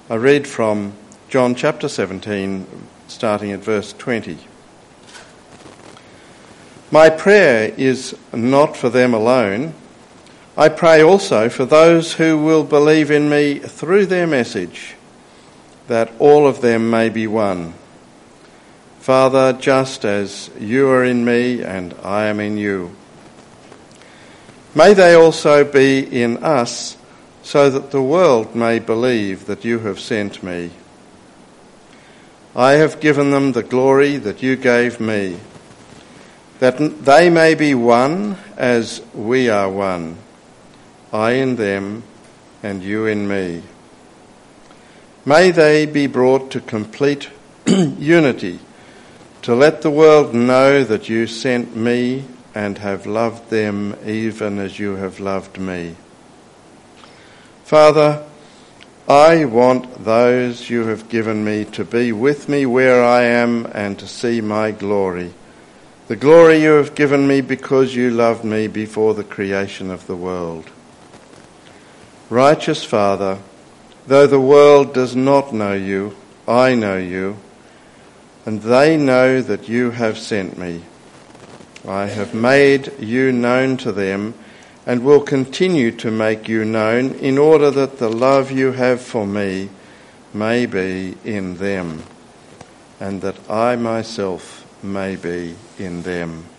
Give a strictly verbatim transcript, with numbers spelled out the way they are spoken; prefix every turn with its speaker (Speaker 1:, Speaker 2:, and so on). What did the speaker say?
Speaker 1: I read from John chapter seventeen, starting at verse twenty. My prayer is not for them alone. I pray also for those who will believe in me through their message, that all of them may be one. Father, just as you are in me and I am in you, may they also be in us, so that the world may believe that you have sent me. I have given them the glory that you gave me, that they may be one as we are one, I in them and you in me. May they be brought to complete unity, to let the world know that you sent me and have loved them even as you have loved me. Father, I want those you have given me to be with me where I am and to see my glory, the glory you have given me because you loved me before the creation of the world. Righteous Father, though the world does not know you, I know you, and they know that you have sent me. I have made you known to them and will continue to make you known in order that the love you have for me may be in them and that I myself may be in them.